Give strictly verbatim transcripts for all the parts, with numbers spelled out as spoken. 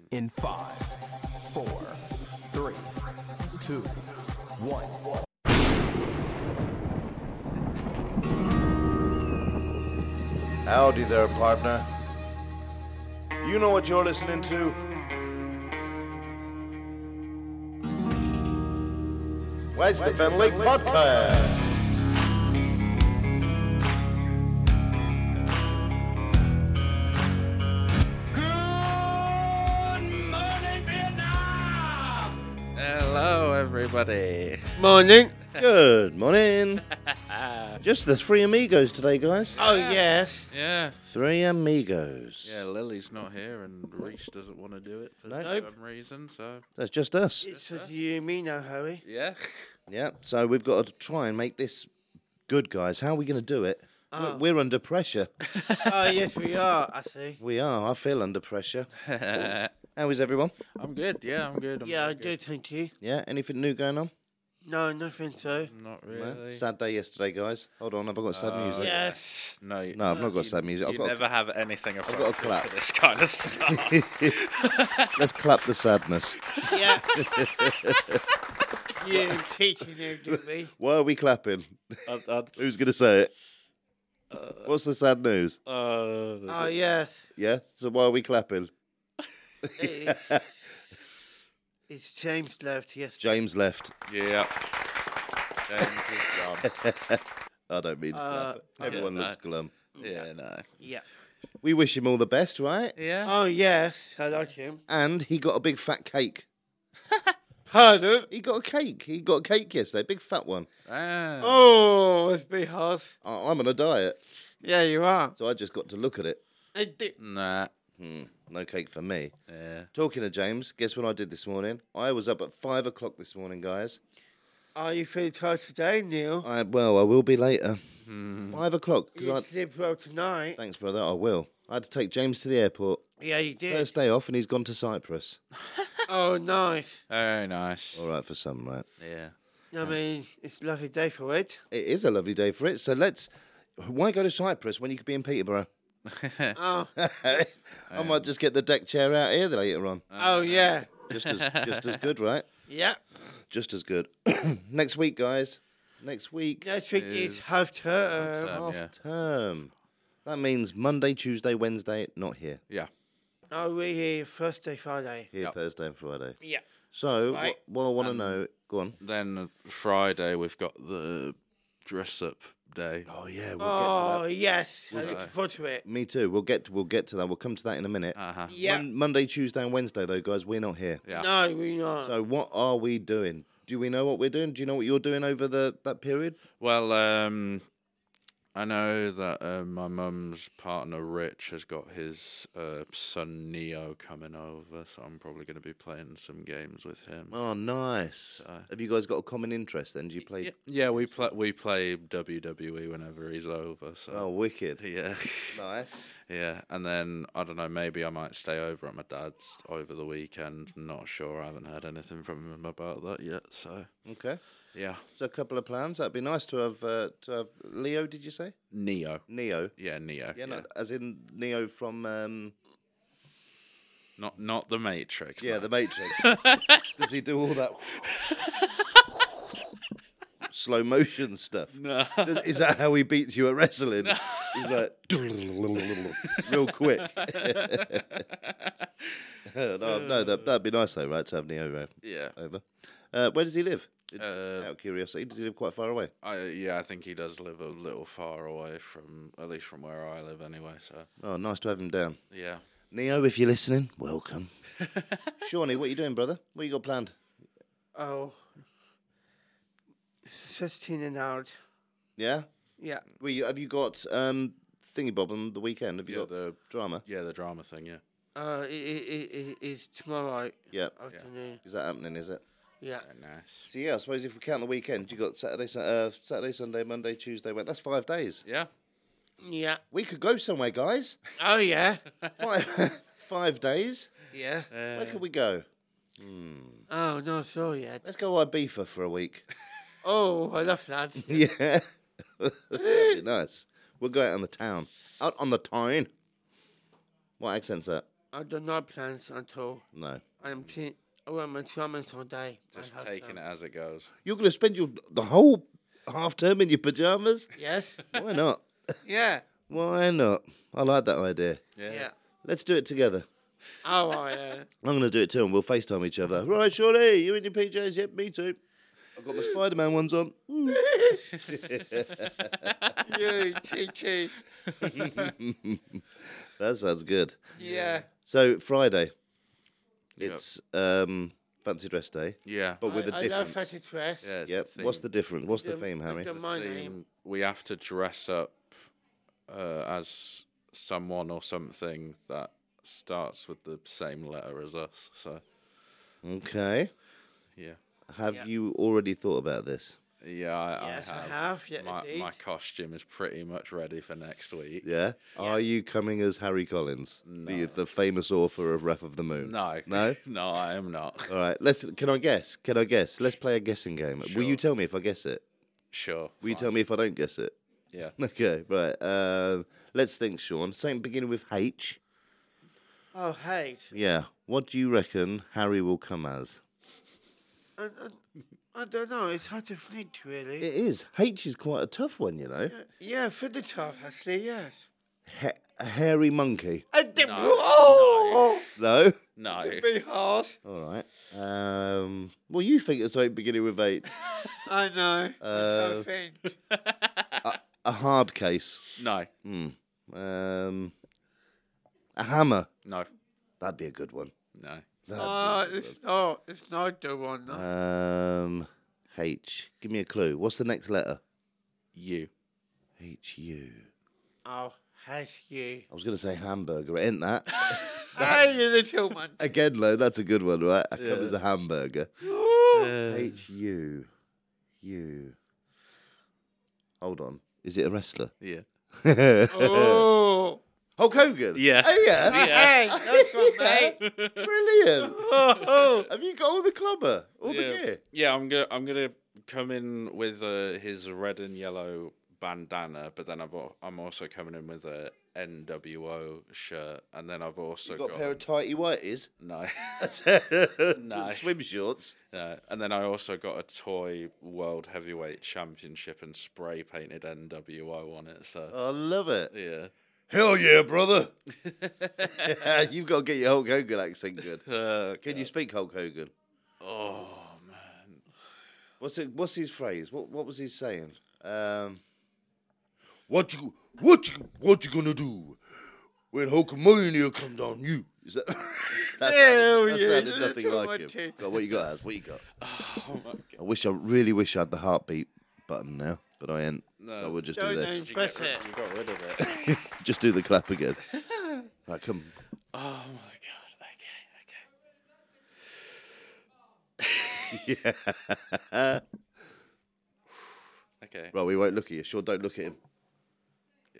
In five, four, three, two, one. Howdy there, partner. You know what you're listening to? Where's the Fen Lake Podcast? Hello, everybody. Morning. Good morning. Just the three amigos today, guys. Oh, yes. Yeah. Three amigos. Yeah, Lily's not here and Reese doesn't want to do it for Nope. some reason, so... That's just us. It's just you and me now, Harry. Yeah. Yeah, so we've got to try and make this good, guys. How are we going to do it? Oh. We're, we're under pressure. Oh, yes, we are, I see. We are. I feel under pressure. How is everyone? I'm good, yeah, I'm good. I'm Yeah, I very do, good. thank you. Yeah, anything new going on? No, nothing so. Not No? really. Sad day yesterday, guys. Hold on, have I got sad Oh, music? Yes. No, you- No, I've not got you- sad music. I've You got a- never have anything got a appropriate clap. for this kind of stuff. Let's clap the sadness. Yeah. You teaching him to me. Why are we clapping? I'd, I'd, Who's going to say it? What's the sad news? uh, Oh, yes. Yeah? So why are we clapping? It's, it's James left yesterday. James left. yeah. James is gone. I don't mean to Uh, clap. Everyone yeah, no. looks glum. Yeah, no. Yeah. We wish him all the best, right? Yeah. Oh, yes. I like him. And he got a big fat cake. Pardon? He got a cake. He got a cake yesterday, a big fat one. Ah. Oh, it's be hard. I- I'm on a diet, Yeah, you are. so I just got to look at it. I do. Nah. Hmm, no cake for me. Yeah. Talking to James, guess what I did this morning? I was up at five o'clock this morning, guys. Are you feeling tired today, Neil? I well, I will be later. Hmm. Five o'clock. 'cause You I, sleep well tonight. thanks, brother. I will. I had to take James to the airport. Yeah, you did. First day off, and he's gone to Cyprus. Oh, nice. Very nice. All right for some, right? Yeah. I mean, it's a lovely day for it. It is a lovely day for it. So let's. Why go to Cyprus when you could be in Peterborough? Oh, I might just get the deck chair out here later on. oh yeah. Just as just as good, right? Yeah. Just as good. Next week, guys. Next week, Next week Is is half term. term. half yeah. term. That means Monday, Tuesday, Wednesday, not here. Yeah. Oh, we're here Thursday, Friday. Here Yep. Thursday and Friday. Yeah. So, Right. what, what I want to Um, know, go on. Then Friday we've got the dress up day. Oh yeah, we'll Oh, get to yes. I'm Right. looking forward to it. that. Me too. We'll get to, we'll get to that. We'll come to that in a minute. Uh huh. Yeah. Mon- Monday, Tuesday, and Wednesday, though, guys, we're not here. Yeah. No, we're not. So, what are we doing? Do we know what we're doing? Do you know what you're doing over the that period? Well, um, I know that uh, my mum's partner Rich has got his uh, son Neo coming over, so I'm probably going to be playing some games with him. Oh, nice. Uh, Have you guys got a common interest then? Do you play? Yeah, yeah, we play we play W W E whenever he's over. So Oh, wicked. yeah, Nice. yeah, and then I don't know. Maybe I might stay over at my dad's over the weekend. Not sure. I haven't heard anything from him about that yet. So Okay. yeah, So a couple of plans. That'd be nice to have uh, to have Leo. Did you say Neo. Neo? Yeah, Neo. Yeah, Yeah, no, as in Neo from um, not not the Matrix. yeah, no. the Matrix. Does he do all that slow motion stuff? No. Does- Is that how he beats you at wrestling? He's like real quick. no, no, that that'd be nice though, right? To have Neo uh, Yeah. over. Uh, where does he live? Uh, Out of curiosity, does he live quite far away? I yeah, I think he does live a little far away from at least from where I live anyway. So Oh, nice to have him down. yeah. Neo, if you're listening, welcome. Shawnee, what are you doing, brother? What you got planned? Oh. sixteen and out. Yeah? Yeah. Well, you, have you got um, Thingy Bob on the weekend? Have you Yeah, got the drama? yeah the drama thing. Yeah. Uh, it, it, it, it's tomorrow Yeah. afternoon. Is that happening, is it? Yeah. Very nice. So, yeah, I suppose if we count the weekend, you got Saturday, Sun- uh, Saturday, Sunday, Monday, Tuesday, Wednesday. That's five days. Yeah. Yeah. We could go somewhere, guys. Oh, yeah. Five, five days. Yeah. Where could we go? Oh, no, sure yet. Let's go Ibiza for a week. Oh, I love that. Yeah. That'd be nice. We'll go out on the town. Out on the town. What accent's that? I do not plans at all. No. I'm t- I wear my pajamas all day. Just I have taking to. it as it goes. You're going to spend your the whole half term in your pajamas? Yes. Why not? Yeah. Why not? I like that idea. Yeah. Yeah. Let's do it together. Oh, right, yeah. I'm going to do it too, and we'll FaceTime each other. Right, Shorty, you in your P Js? Yep, me too. I've got my Spider-Man ones on. Woo. You, T T. That sounds good. Yeah. So, Friday. Yep. It's um, fancy dress day, Yeah. but with I, a I love difference. fatty dress. Yeah, it's Yep. the What's theme. the difference? What's the The- theme, Harry? the- my Theme, name. We have to dress up uh, as someone or something that starts with the same letter as us. So, Okay. yeah. Have Yeah. you already thought about this? Yeah, I, Yes, I I have. have. Yeah, my, indeed. my costume is pretty much ready for next week. Yeah. Are you coming as Harry Collins, the the famous author of Wrath of the Moon? No. No? No, I am not. All right. Let's. Can I guess? Can I guess? Let's play a guessing game. Will you Sure. tell me if I guess it? Sure. Will you fine. tell me if I don't guess it? Yeah. Okay. Right. Um, let's think, Sean. Something beginning with H. Oh, hate. Yeah. What do you reckon Harry will come as? I, I, I don't know. It's hard to think, really. It is. H is quite a tough one, you know. Yeah, for the top, actually, yes. Ha- a hairy monkey. I did. No, Oh! No. No. It's a bit harsh. All right. Um, well, you think it's something beginning with H. I know. Uh, Uh, I think. A hard case. No. Hmm. Um, a hammer. No. That'd be a good one. No. That'd Oh, be a good it's not. It's not the one. No. one. Um, H. Give me a clue. What's the next letter? You. H U. Oh, has you. I was going to say hamburger. It ain't that. Hey, you little man. Again, though, that's a good one, right? I come Yeah. as a hamburger. Uh, H U. U. Hold on. Is it a wrestler? yeah. Oh. Hulk Hogan? Yeah. Oh, yeah. Hey, that's one, mate. Brilliant. Oh, Have you got all the clubber? All the yeah. gear? Yeah, I'm gonna I'm gonna come in with uh, his red and yellow bandana, but then I've al- I'm also coming in with a N W O shirt, and then I've also You've got got, a pair of tighty whities? no, no. Swim shorts? no, and then I also got a toy World Heavyweight Championship and spray painted N W O on it. So I love it. yeah, Hell yeah, brother. You've got to get your Hulk Hogan accent good. uh, Can you speak Hulk Hogan? oh man, What's it? What's his phrase? What What was he saying? Um, what you What you What you gonna do when Hulkamania come down you? Is that? that Hell sounded, that yeah, sounded that's nothing too like much him. too. God, what you got, Az? What you got? oh my god, I wish I really wish I had the heartbeat button now, but I ain't. No. So we'll just No, do no. this. you, Press get rid- it. you got rid of it. Just do the clap again. Right, come. Oh my god. Okay. Okay. Yeah. Okay. Right, we won't look at you. Sure, don't look at him. Yeah.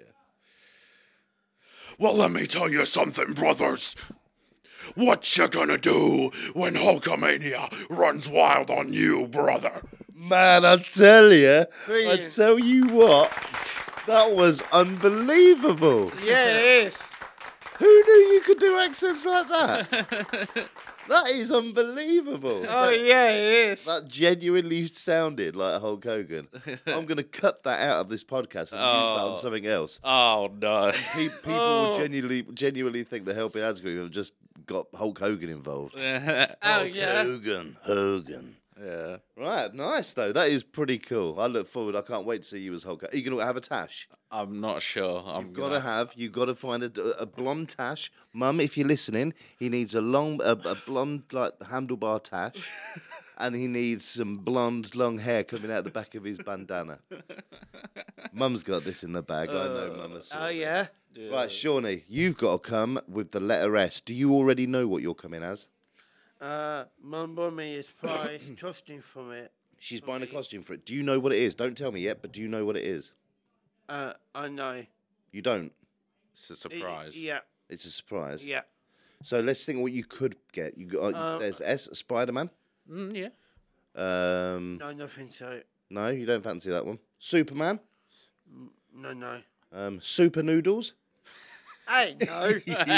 Well, let me tell you something, brothers. What you gonna do when Hulkamania runs wild on you, brother? Man, I tell you, I Brilliant. tell you what, that was unbelievable. yeah, it is. Who knew you could do accents like that? That is unbelievable. Oh, yeah, it is. That genuinely sounded like Hulk Hogan. I'm going to cut that out of this podcast and use that on Oh. something else. Oh no. Pe- People Oh. will genuinely, genuinely think the Helping Hands group have just got Hulk Hogan involved. yeah. Oh, yeah. Hogan, Hogan. Right, nice though. That is pretty cool. I look forward. I can't wait to see you as Hulk. Are you going to have a tash? I'm not sure. I'm You've got gonna to have. You've got to find a, a blonde tash, Mum. If you're listening, he needs a long, a, a blonde like handlebar tash, and he needs some blonde long hair coming out the back of his bandana. Mum's got this in the bag. I know, Mum. has Oh, sorted yeah. it. Right, Shawnee, you've got to come with the letter S. Do you already know what you're coming as? Uh, my mummy is prize trusting from it. She's buying a costume for it. Do you know what it is? Don't tell me yet, but do you know what it is? Uh, I know. You don't. It's a surprise. Yeah, It's a surprise. yeah. So let's think what you could get. You got Um, there's S, Spider-Man. Mm, yeah. Um, No, nothing so. no, you don't fancy that one. Superman. No, no. Um, Super Noodles. Hey, no.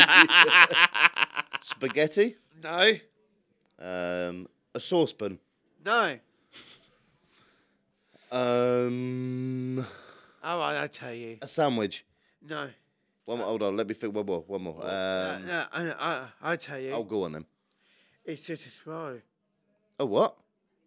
Spaghetti. No. Um, a saucepan. No. Um, All right, I'll tell you. a sandwich. No. One more, hold on, let me think. One more. One more. Uh, Um, no, I, I, I'll tell you. oh, go on then. It's just a swallow. A what?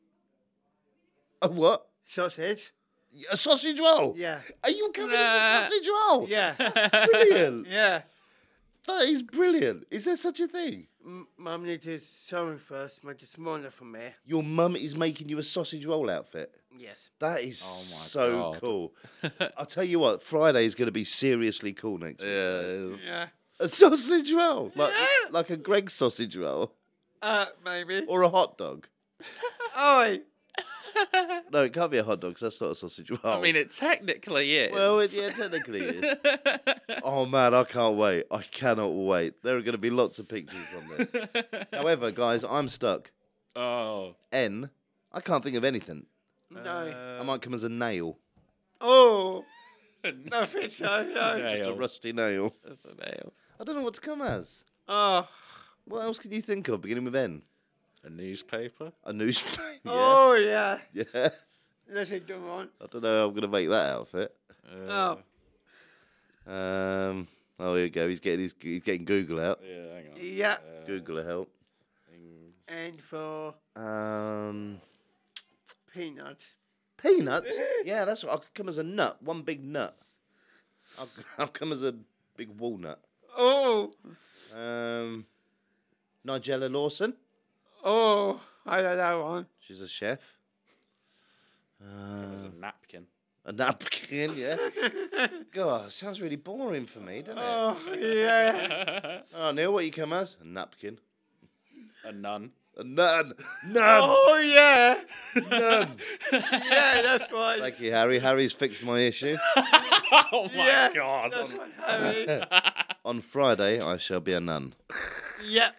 A what? Sausage? A sausage roll? Yeah. Are you coming as a Nah. sausage roll? Yeah. Brilliant. yeah. That is brilliant. Is there such a thing? M- Mum needed sewing first, make it smaller for me. Your mum is making you a sausage roll outfit. Yes. That is Oh my so God. cool. I'll tell you what, Friday is going to be seriously cool next week. Yeah. Yeah. A sausage roll? Like, Yeah. like a Greg's sausage roll? Uh, maybe. Or a hot dog? Oi. No, it can't be a hot dog 'cause that's not a sausage roll. I mean, it technically is. Well, it, yeah, technically it is. Oh, man, I can't wait. I cannot wait. There are going to be lots of pictures on this. However, guys, I'm stuck. Oh. N, I can't think of anything. No. I might come as a nail. Oh. No, fish, no, no. Just a Nail. rusty nail. That's a nail. I don't know what to come as. Oh. What else can you think of beginning with N? A newspaper. A newspaper. Yeah. Oh, yeah. Yeah. That's a good one. I don't know how I'm going to make that outfit. Uh, Oh. Um. Oh, here we go. He's getting his, he's getting Google out. Yeah, hang on. Yeah. Uh, Google will help. things. And for Um. peanuts. Peanuts. Yeah, that's what. I could come as a nut. One big nut. I'll, I'll come as a big walnut. Oh. Um. Nigella Lawson. Oh. I know that one. She's a chef. There's Uh, a napkin. a napkin. Yeah. God, it sounds really boring for me, doesn't it? Oh, yeah. Oh, Neil, what you come as? A napkin. A nun. A nun. Nun. Oh, yeah. Nun. Yeah, that's right. Thank you, Harry. Harry's fixed my issue. Oh my yeah, god. That's right, Harry. On Friday, I shall be a nun. Yeah.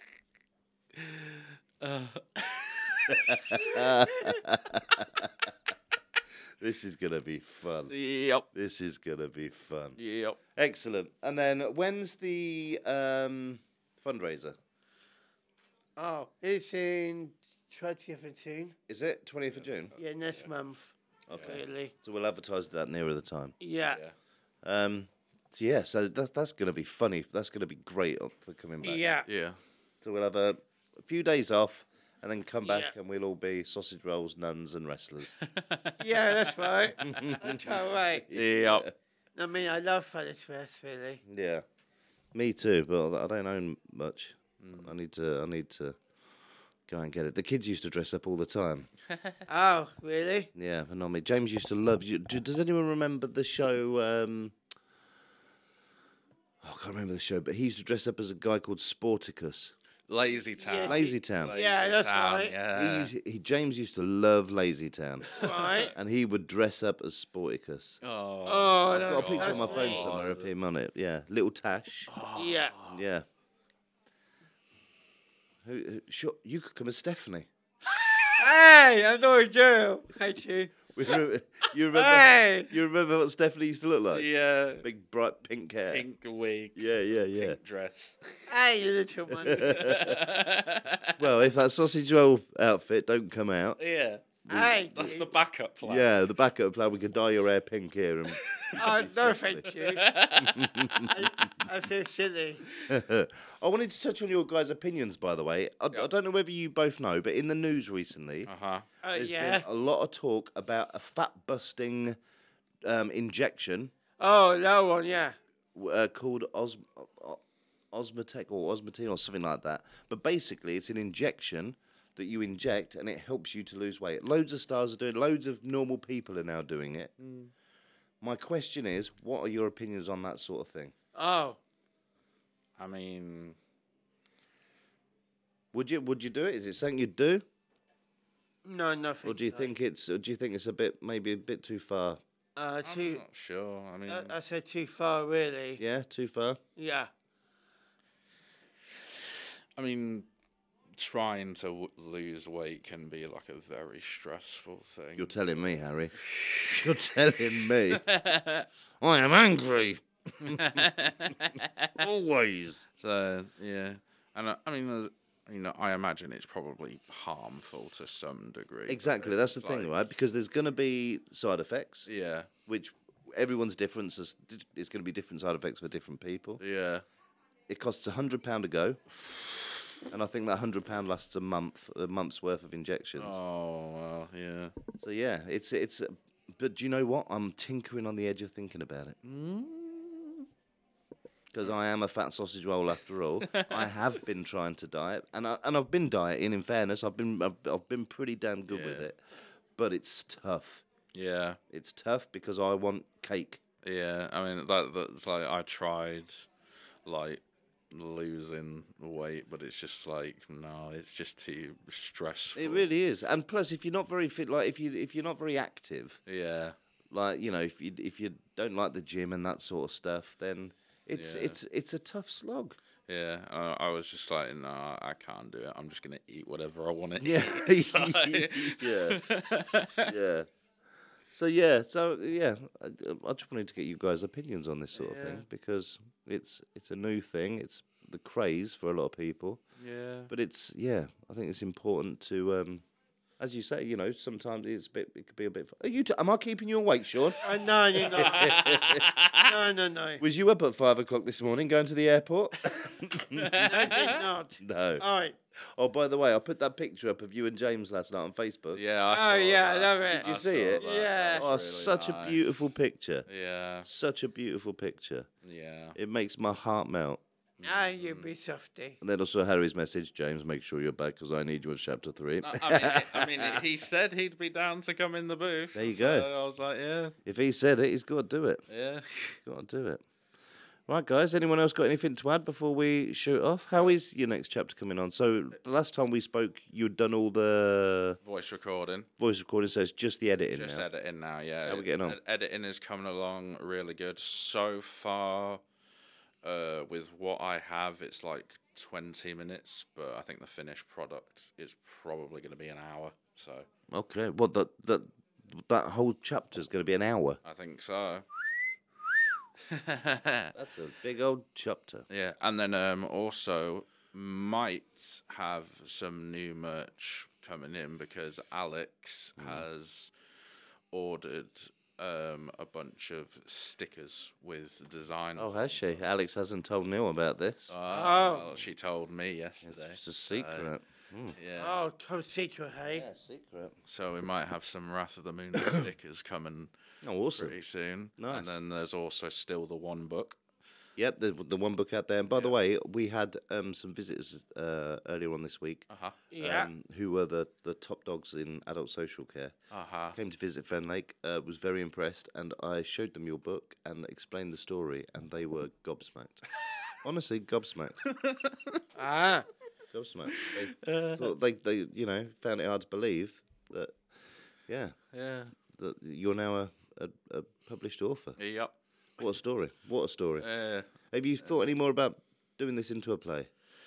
This is going to be fun. Yep. This is going to be fun. Yep. Excellent. And then when's the um, fundraiser? Oh, it's in twentieth of June. Is it twentieth of June? Yeah, next month. Okay. Really. So we'll advertise that nearer the time. Yeah. Yeah. Um, so yeah, so that, that's going to be funny. That's going to be great for coming back. Yeah. Yeah. So we'll have a, a few days off and then come back Yeah. and we'll all be sausage rolls, nuns and wrestlers. Yeah, that's right. That's all right. Yep. I mean, I love Feather Twist, really. Yeah. Me too, but I don't own much. I need to I need to go and get it. The kids used to dress up all the time. Oh, really? Yeah, but not me. James used to love you. do- Does anyone remember the show um oh, I can't remember the show, but he used to dress up as a guy called Sporticus. Lazy Town. Yes. Lazy Town. Lazy Yeah, that's Town, right. He, Yeah. used- he James used to love Lazy Town. Right. And he would dress up as Sporticus. Oh. Oh, I've got a no, picture on my that's phone right. somewhere of him on it. Yeah, little Tash. Yeah. Yeah. Who, who, sure, you could come as Stephanie. Hey, I'm not a girl. Hate you. We remember- you remember? Hey. You remember what Stephanie used to look like? Yeah. Big bright pink hair. Pink wig. Yeah, yeah, yeah. Pink dress. Hey, you little one. Well, if that sausage roll outfit don't come out, Yeah. Hey, That's dude. the backup plan. yeah, the backup plan, we could dye your hair pink here. And Oh, no, thank you. I, I feel silly. I wanted to touch on your guys' opinions, by the way. I, I don't know whether you both know, but in the news recently, Uh huh. Oh, there's yeah. been a lot of talk about a fat-busting um, injection Oh, that one, yeah. uh, called Os- O- Osmotec or Osmotine or something like that. But basically, it's an injection that you inject and it helps you to lose weight. Loads of stars are doing it. Loads of normal people are now doing it. Mm. My question is, what are your opinions on that sort of thing? Oh, I mean, Would you would you do it? Is it something you'd do, no, nothing. or do you think it's or do you think it's a bit maybe a bit too far? Uh, I'm too. not sure. I mean, Uh, I said too far, really. Yeah, too far. Yeah. I mean, trying to w- lose weight can be like a very stressful thing. You're telling me, Harry. You're telling me. I am angry. Always. So yeah, and I, I mean, there's, you know, I imagine it's probably harmful to some degree. but Exactly. That's the it's thing, like- right? Because there's going to be side effects, Yeah, which everyone's different. So it's going to be different side effects for different people. yeah, It costs a hundred pound a go, and I think that hundred pound lasts a month, a month's worth of injections. oh well, yeah. So yeah, it's it's. But do you know what? I'm tinkering on the edge of thinking about it. Because I am a fat sausage roll after all. I have been trying to diet, and I, and I've been dieting. In fairness, I've been I've, I've been pretty damn good with Yeah. it, but it's tough. Yeah, It's tough because I want cake. yeah. I mean, that that's like I tried, like losing weight, but it's just like no, it's just too stressful. It really is. And plus, if you're not very fit, like if you if you're not very active, Yeah, like you know, if you if you don't like the gym and that sort of stuff, then it's Yeah. it's it's a tough slog. yeah. I, I was just like, no, I can't do it. I'm just gonna eat whatever I want to Yeah. eat. So- Yeah. Yeah. So yeah, so yeah, I, I just wanted to get you guys' opinions on this sort of Yeah. thing because it's it's a new thing. It's the craze for a lot of people, yeah. but it's yeah. I think it's important to, um, as you say, you know, sometimes it's a bit. It could be a bit. Are you? T- am I keeping you awake, Sean? Oh, no, you're not. no, no, no. Was you up at five o'clock this morning going to the airport? I did not. No. All right. Oh, by the way, I put that picture up of you and James last night on Facebook. Yeah. I Oh, saw yeah, I that. love it. Did you I see saw it? that. Yeah. That Oh, was really such a nice. beautiful picture. Yeah. Such a beautiful picture. Yeah. It makes my heart melt. Ah, you be softy. And then also Harry's message, James, make sure you're back because I need you in chapter three. I I mean, I mean, he said he'd be down to come in the booth. There you so go. I was like, yeah, If he said it, he's got to do it. yeah. He's got to do it. Right, guys, anyone else got anything to add before we shoot off? How is your next chapter coming on? So the last time we spoke, you'd done all the Voice recording, voice recording, so it's just the editing just now. editing now. Yeah, How we getting on? Ed- editing is coming along really good so far. Uh, with what I have, it's like twenty minutes, but I think the finished product is probably going to be an hour. So Okay, well, that, that, that whole chapter's going to be an hour. I think so. That's a big old chapter. Yeah, and then um, also might have some new merch coming in because Alex Mm. has ordered um, a bunch of stickers with designs. Oh, has she? Alex hasn't told Neil about this. Uh, Oh. well, she told me yesterday. It's a secret. Mm. Yeah. Oh, top secret, hey? Yeah, secret. So we might have some Wrath of the Moon stickers coming Oh, awesome. pretty soon. Nice. And then there's also still the one book. Yep, the the one book out there. And by the Yeah. way, we had um, some visitors uh, earlier on this week Uh huh. Yeah. um, who were the, the top dogs in adult social care. Uh huh. Came to visit Fen Lake, uh, was very impressed, and I showed them your book and explained the story, and they were gobsmacked. Honestly, gobsmacked. Ah. Gobsmacked. They thought they, they, you know, found it hard to believe that, yeah, Yeah. that you're now a, a, a published author. Yep. What a story. What a story. Uh, Have you thought any more about doing this into a play?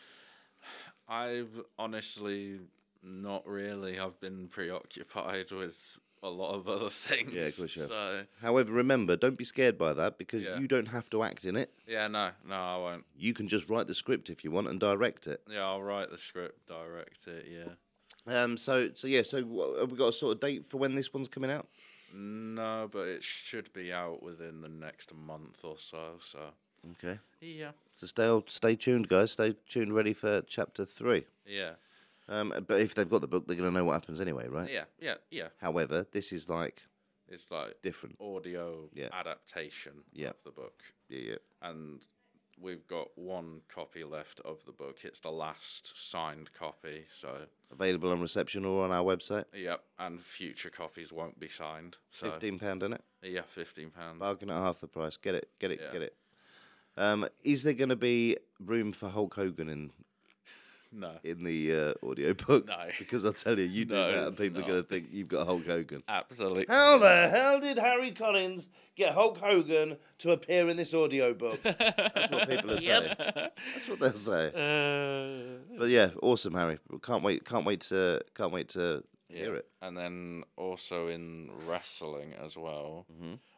I've honestly not really. I've been preoccupied with a lot of other things. Yeah, of course you have. So However, remember, don't be scared by that because Yeah. you don't have to act in it. yeah, no, no, I won't. You can just write the script if you want and direct it. Yeah, I'll write the script, direct it. Yeah. Um. So, so yeah. So, what, have we got a sort of date for when this one's coming out? No, but it should be out within the next month or so. So Okay. yeah, So stay stay tuned, guys. Stay tuned, ready for chapter three. yeah, Um. But if they've got the book, they're going to know what happens anyway, right? yeah, yeah, yeah. However, this is like It's like different. audio Yeah. adaptation Yeah. of the book, Yeah. Yeah. and we've got one copy left of the book. It's the last signed copy, so Available on reception or on our website. yep. And future copies won't be signed. So Fifteen pound in it. yeah, fifteen pounds. Bargain at half the price. Get it. Get it. Yeah. Get it. Um. Is there going to be room for Hulk Hogan in No, in the uh, audio book? No. Because I'll tell you, you do No, that, and it's people are going not. to think you've got Hulk Hogan. absolutely. How the hell did Harry Collins get Hulk Hogan to appear in this audio book? That's what people are saying. That's what they'll say. Uh, But yeah, awesome, Harry. Can't wait. Can't wait to. Can't wait to hear Yeah. it. And then also in wrestling as well, Mm-hmm.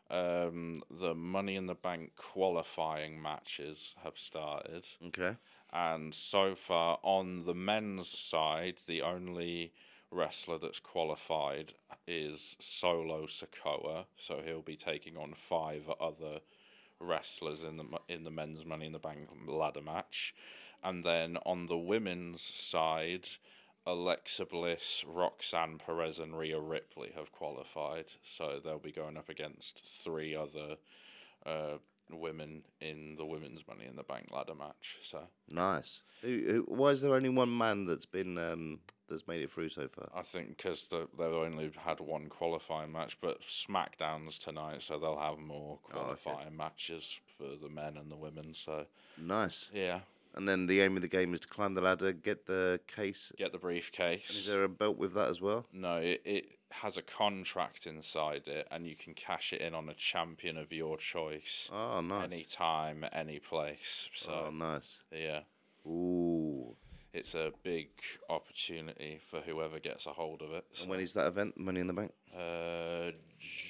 Um, the Money in the Bank qualifying matches have started. Okay. And so far, on the men's side, the only wrestler that's qualified is Solo Sikoa. So he'll be taking on five other wrestlers in the in the men's Money in the Bank ladder match. And then on the women's side, Alexa Bliss, Roxanne Perez, and Rhea Ripley have qualified. So they'll be going up against three other uh, women in the women's Money in the Bank ladder match. So Nice. Who, who, why is there only one man that's been um, that's made it through so far? I think because the, they've only had one qualifying match, but SmackDown's tonight, so they'll have more qualifying okay. matches for the men and the women. So Nice. yeah, And then the aim of the game is to climb the ladder, get the case. get the briefcase. Is there a belt with that as well? No, it, it has a contract inside it, and you can cash it in on a champion of your choice. Oh, nice. Anytime, any place. So Oh, nice. yeah, Ooh. it's a big opportunity for whoever gets a hold of it. So, And when is that event? Money in the Bank? uh, j-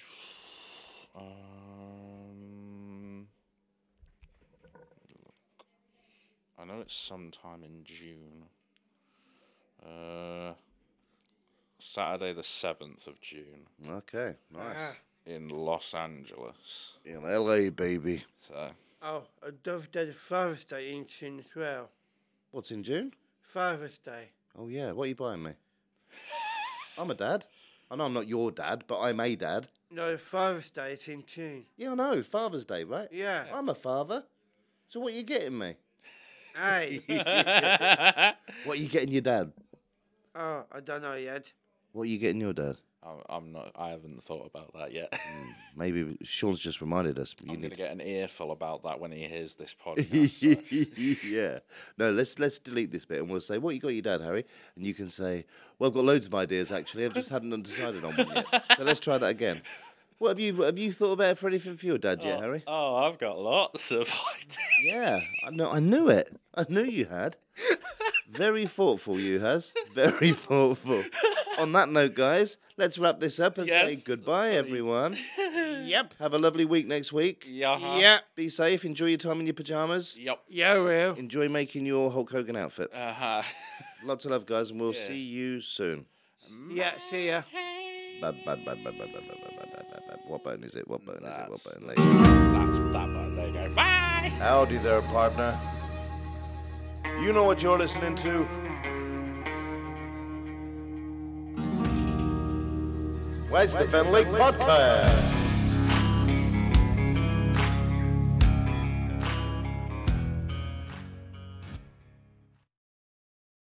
um, I know it's sometime in June. Uh, Saturday the seventh of June Okay, nice. Ah. in Los Angeles. In L A, baby. So Oh, I don't forget Father's Day in June as well. What's in June? Father's Day. Oh, yeah. What are you buying me? I'm a dad. I know I'm not your dad, but I'm a dad. No, Father's Day is in June. Yeah, I know. Father's Day, right? Yeah. I'm a father. So what are you getting me? Hey. What are you getting your dad? Oh, I don't know yet. What are you getting your dad? I'm, I'm not. I haven't thought about that yet. Maybe Sean's just reminded us. You I'm need gonna get an earful about that when he hears this podcast. so. yeah. No, let's let's delete this bit and we'll say, what you got your dad, Harry? And you can say, well, I've got loads of ideas actually. I've just hadn't undecided on one yet. So let's try that again. What have you have you thought about for anything for your dad yet, Harry? Oh, I've got lots of ideas. Yeah, I know. I knew it. I knew you had. Very thoughtful, you has. Very thoughtful. On that note, guys, let's wrap this up and say Yes, goodbye, please. everyone. Yep. Have a lovely week next week. Yeah. Yep. Be safe. Enjoy your time in your pajamas. Yep. Yeah, well. Enjoy making your Hulk Hogan outfit. Uh-huh. Lots of love, guys, and we'll Yeah. see you soon. Yeah, see ya. Bad, bad, bad, bad, bad, bad, bad, bad, bad, bad, bad. What button is it? What button is it? What That's button? the- There you go. That's that one. There you go. Bye. Howdy there, partner. You know what you're listening to? Wedge the Fenwick Podcast.